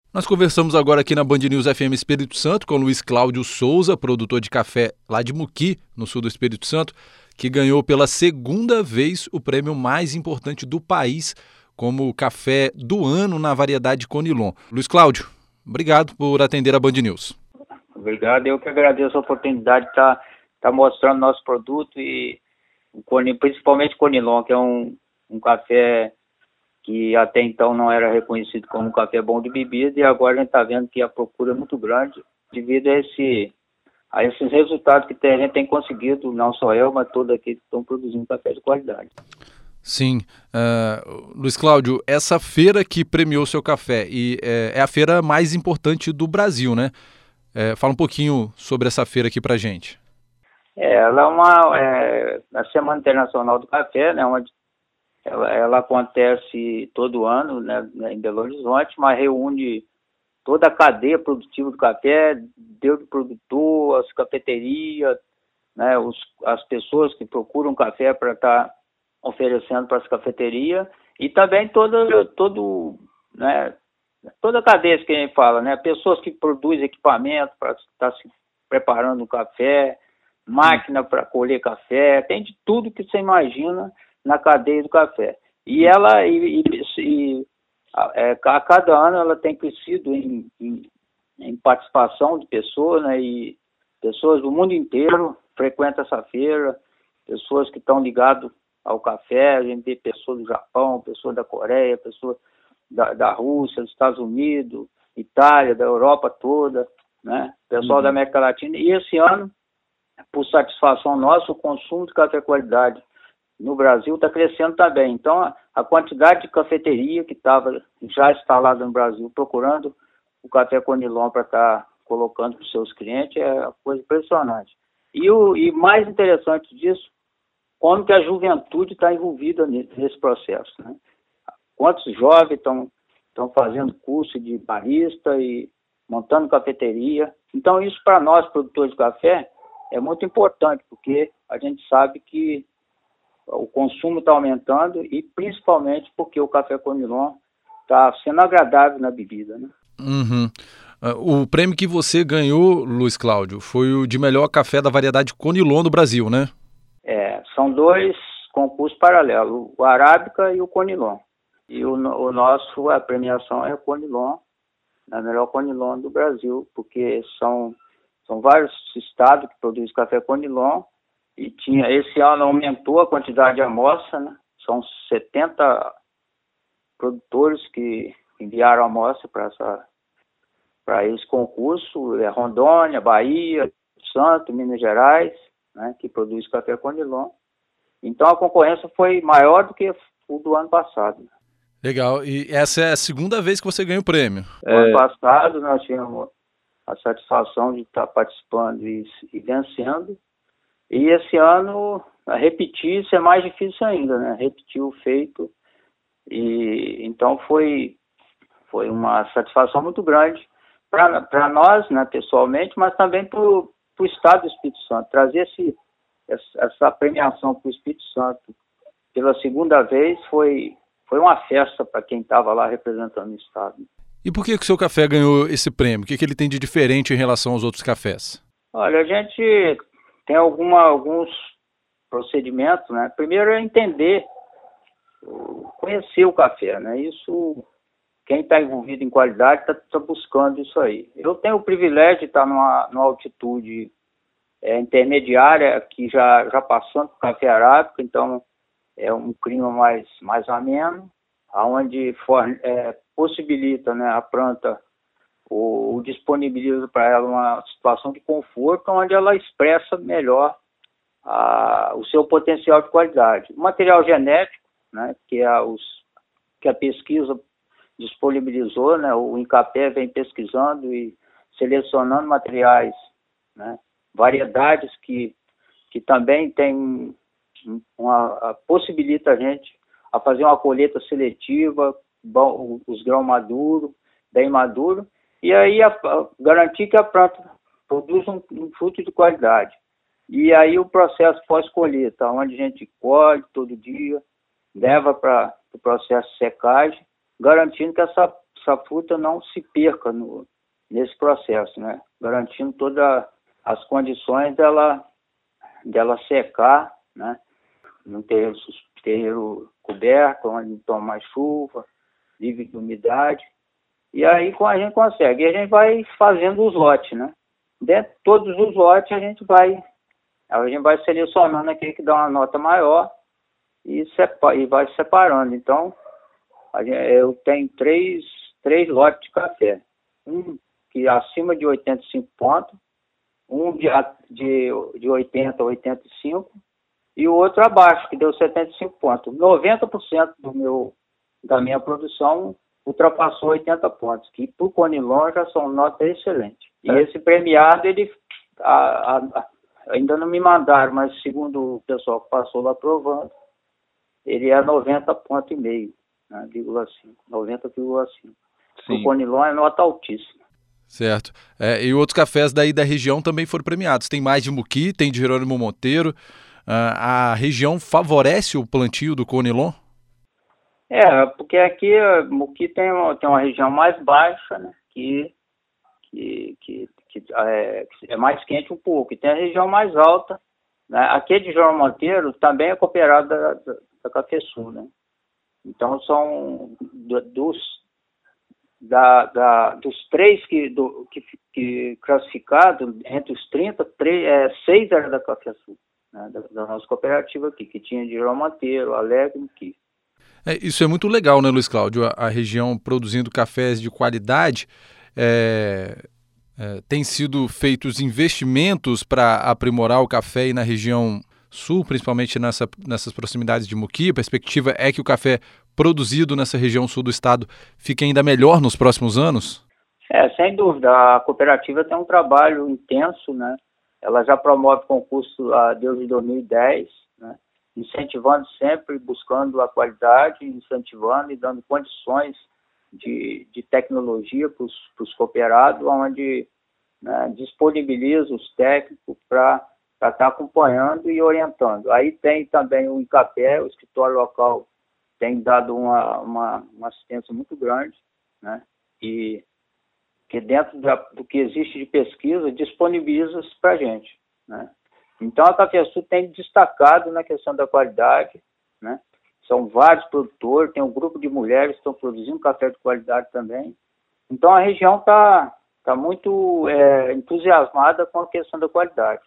Nós conversamos agora aqui na Band News FM Espírito Santo com o Luiz Cláudio Souza, produtor de café lá de Muqui, no sul do Espírito Santo, que ganhou pela segunda vez o prêmio mais importante do país como café do ano na variedade Conilon. Luiz Cláudio, obrigado por atender a Band News. Obrigado, eu que agradeço a oportunidade de estar mostrando nosso produto e principalmente Conilon, que é um café que até então não era reconhecido como um café bom de bebida, e agora a gente está vendo que a procura é muito grande devido a esses resultados que a gente tem conseguido, não só eu, mas todos aqui que estão produzindo café de qualidade. Sim, Luiz Cláudio, essa feira que premiou seu café é a feira mais importante do Brasil, né? Fala um pouquinho sobre essa feira aqui pra gente. Ela é a Semana Internacional do Café, né, onde ela acontece todo ano, né, em Belo Horizonte, mas reúne toda a cadeia produtiva do café, desde o produtor, as cafeterias, né, as pessoas que procuram café para estar oferecendo para as cafeterias, e também toda a cadeia que a gente fala, né, pessoas que produzem equipamento para estar se preparando o café, máquina para colher café, tem de tudo que você imagina na cadeia do café. E ela, a cada ano, ela tem crescido em participação de pessoas, né, e pessoas do mundo inteiro frequentam essa feira, pessoas que estão ligadas ao café, a gente vê pessoas do Japão, pessoas da Coreia, pessoas da Rússia, dos Estados Unidos, Itália, da Europa toda, né, pessoal da América Latina. E esse ano, por satisfação nossa, o consumo de café qualidade no Brasil está crescendo também. Então, a quantidade de cafeteria que estava já instalada no Brasil, procurando o café Conilon para estar colocando para os seus clientes, é uma coisa impressionante. E mais interessante disso, como que a juventude está envolvida nesse processo, né? Quantos jovens estão fazendo curso de barista e montando cafeteria. Então, isso para nós, produtores de café, é muito importante, porque a gente sabe que o consumo está aumentando e principalmente porque o café Conilon está sendo agradável na bebida, né? O prêmio que você ganhou, Luiz Cláudio, foi o de melhor café da variedade Conilon do Brasil, né? São dois concursos paralelos, o Arábica e o Conilon. E a premiação é o Conilon, a melhor Conilon do Brasil, porque são vários estados que produzem café Conilon. E esse ano aumentou a quantidade de amostra, né? São 70 produtores que enviaram amostra para esse concurso, Rondônia, Bahia, Santo, Minas Gerais, né, que produz café Conilon. Então a concorrência foi maior do que o do ano passado. Legal, e essa é a segunda vez que você ganha o prêmio. No ano passado nós tínhamos a satisfação de estar participando e vencendo. E esse ano, repetir, isso é mais difícil ainda, né? Repetir o feito. E então foi uma satisfação muito grande para nós, né, pessoalmente, mas também para o Estado do Espírito Santo. Trazer essa premiação para o Espírito Santo pela segunda vez foi uma festa para quem estava lá representando o Estado. E por que o seu café ganhou esse prêmio? O que ele tem de diferente em relação aos outros cafés? Olha, a gente tem alguns procedimentos, né? Primeiro é entender, conhecer o café, né? Isso, quem está envolvido em qualidade está buscando isso aí. Eu tenho o privilégio de estar numa altitude intermediária, aqui já passando por café arábica, então é um clima mais ameno, onde possibilita, né, a planta ou disponibiliza para ela uma situação de conforto, onde ela expressa melhor o seu potencial de qualidade. O material genético, né, que a pesquisa disponibilizou, né, o INCAPé vem pesquisando e selecionando materiais, né, variedades que também tem possibilita a gente a fazer uma colheita seletiva, os grãos maduros, bem maduros, e aí garantir que a planta produz um fruto de qualidade. E aí o processo pós-colheita, onde a gente colhe todo dia, leva para o processo de secagem, garantindo que essa essa fruta não se perca nesse processo, né? Garantindo todas as condições dela secar, né? Num terreiro coberto, onde não toma mais chuva, livre de umidade. E aí a gente consegue. E a gente vai fazendo os lotes, né? Dentro de todos os lotes a gente vai selecionando aquele que dá uma nota maior e vai separando. Então, eu tenho três lotes de café. Um que é acima de 85 pontos, um de 80 a 85 e o outro abaixo, que deu 75 pontos. 90% da minha produção ultrapassou 80 pontos, que para o Conilon já são notas excelentes. E esse premiado, ele ainda não me mandaram, mas segundo o pessoal que passou lá provando, ele é 90 pontos e meio, né, 90,5. O Conilon é nota altíssima. Certo. E outros cafés daí da região também foram premiados. Tem mais de Muqui, tem de Jerônimo Monteiro. A região favorece o plantio do Conilon? Porque aqui Muqui tem uma região mais baixa, né, que é mais quente um pouco. E tem a região mais alta, né? Aqui de Jerônimo Monteiro também é cooperado da Cafesul, né? Então são dos três que classificados, entre os 30, 6 eram da Cafesul, né? Da nossa cooperativa aqui, que tinha de Jerônimo Monteiro, Alegre e Muqui. Isso é muito legal, né, Luiz Cláudio? A região produzindo cafés de qualidade. Tem sido feitos investimentos para aprimorar o café aí na região sul, principalmente nessas proximidades de Muqui. A perspectiva é que o café produzido nessa região sul do estado fique ainda melhor nos próximos anos? Sem dúvida. A cooperativa tem um trabalho intenso, né? Ela já promove concurso desde 2010, né? Incentivando sempre, buscando a qualidade, incentivando e dando condições de tecnologia para os cooperados, onde, né, disponibiliza os técnicos para estar acompanhando e orientando. Aí tem também o INCAPé, o escritório local tem dado uma assistência muito grande, né, e que dentro do que existe de pesquisa, disponibiliza isso para a gente, né. Então a Cafesul tem destacado na questão da qualidade, né. São vários produtores, tem um grupo de mulheres que estão produzindo café de qualidade também. Então a região está muito entusiasmada com a questão da qualidade.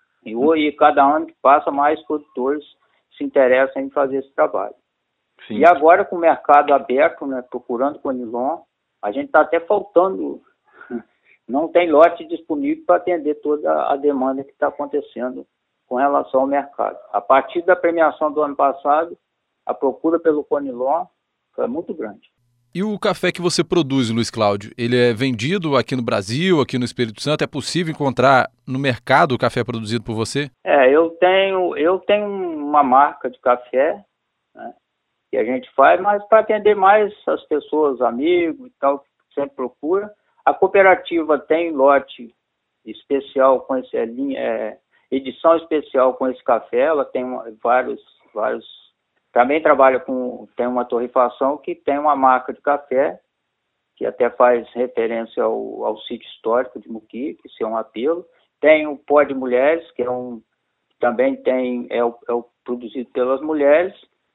E cada ano que passa, mais produtores se interessam em fazer esse trabalho. Sim. E agora, com o mercado aberto, né, procurando Conilon, a gente está até faltando, não tem lote disponível para atender toda a demanda que está acontecendo com relação ao mercado. A partir da premiação do ano passado, a procura pelo Conilon foi muito grande. E o café que você produz, Luiz Cláudio, ele é vendido aqui no Brasil, aqui no Espírito Santo? É possível encontrar no mercado o café produzido por você? Eu tenho uma marca de café, né, que a gente faz, mas para atender mais as pessoas, amigos e tal, que sempre procura. A cooperativa tem lote especial com edição especial com esse café, ela tem vários. Também tem uma torrefação que tem uma marca de café, que até faz referência ao sítio histórico de Muqui, que isso é um apelo. Tem o Pó de Mulheres, que também é o produzido pelas mulheres.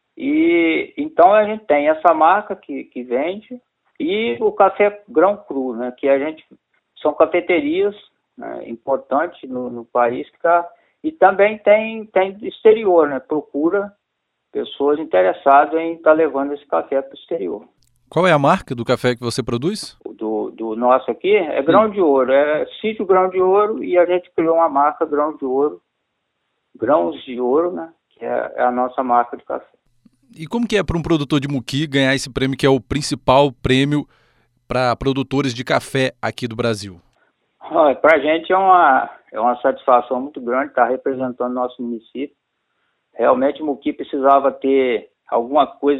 E então a gente tem essa marca que vende, e o café grão cru, né, que são cafeterias, né, importantes no país, e também tem exterior, né, procura pessoas interessadas em estar levando esse café para o exterior. Qual é a marca do café que você produz? Do nosso aqui é Grão de Ouro, é Sítio Grão de Ouro, e a gente criou uma marca Grão de Ouro, Grãos de Ouro, né, que é a nossa marca de café. E como que é para um produtor de Muqui ganhar esse prêmio, que é o principal prêmio para produtores de café aqui do Brasil? Para a gente é uma satisfação muito grande estar representando nosso município. Realmente o Muqui precisava ter alguma coisa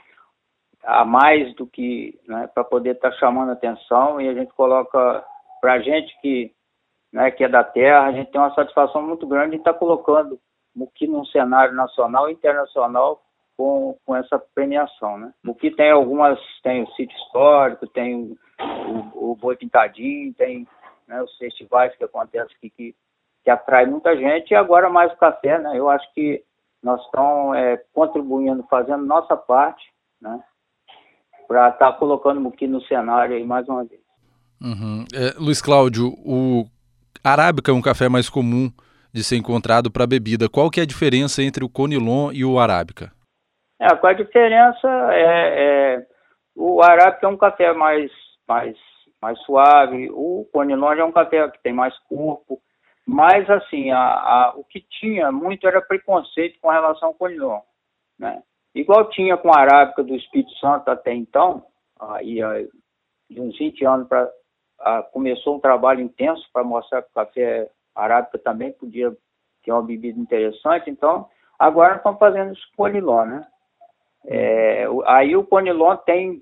a mais do que, né, para poder estar chamando atenção, e a gente coloca, para a gente que é da terra, a gente tem uma satisfação muito grande em estar colocando Muqui num cenário nacional e internacional com essa premiação, né? O que tem tem o sítio histórico, tem o Boi Pintadinho, tem, né, os festivais que acontecem aqui que atrai muita gente, e agora mais o café, né? Eu acho que nós estamos contribuindo, fazendo nossa parte, né? Para estar colocando o Muki no cenário aí mais uma vez. Uhum. Luiz Cláudio, o Arábica é um café mais comum de ser encontrado para bebida. Qual que é a diferença entre o Conilon e o Arábica? Qual a diferença? O Arábica é um café mais suave, o Conilon já é um café que tem mais corpo, mas assim, o que tinha muito era preconceito com relação ao Conilon, né? Igual tinha com a Arábica do Espírito Santo até então, aí de uns 20 anos começou um trabalho intenso para mostrar que o café Arábica também podia ter uma bebida interessante, então agora estão fazendo isso com o Conilon, né? Aí o Conilon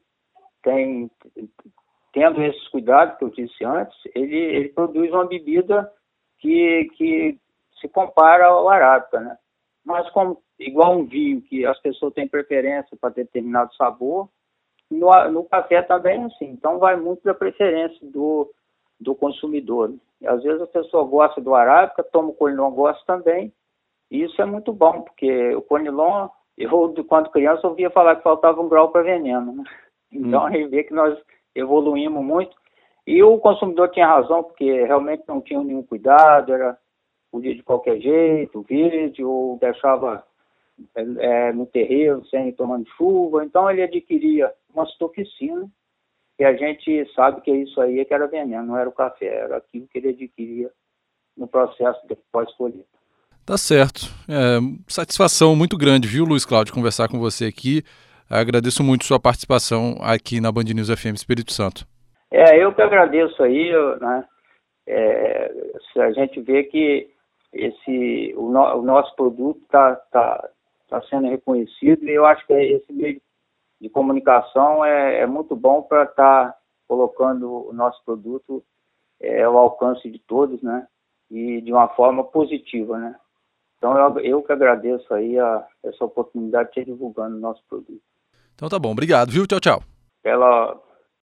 tendo esses cuidados que eu disse antes, ele produz uma bebida que se compara ao Arábica, né? Mas igual um vinho, que as pessoas têm preferência para determinado sabor, no café também é assim. Então vai muito da preferência do consumidor, né? E às vezes a pessoa gosta do Arábica, toma o Conilon, gosta também, e isso é muito bom, porque o Conilon, quando criança, ouvia falar que faltava um grau para veneno, né? Então a gente vê que nós evoluímos muito, e o consumidor tinha razão, porque realmente não tinha nenhum cuidado, podia de qualquer jeito, verde, ou deixava no terreiro, sem tomando chuva, então ele adquiria uma toxina, e a gente sabe que isso aí que era veneno, não era o café, era aquilo que ele adquiria no processo de pós-colheita. Tá certo. Satisfação muito grande, viu, Luiz Cláudio, conversar com você aqui. Agradeço muito sua participação aqui na Band News FM Espírito Santo. Eu que agradeço aí, né? A gente vê que o nosso produto está sendo reconhecido, e eu acho que esse meio de comunicação é muito bom para estar colocando o nosso produto ao alcance de todos, né? E de uma forma positiva, né? Então eu que agradeço aí essa oportunidade de estar divulgando o nosso produto. Então tá bom, obrigado, viu? Tchau, tchau. Pela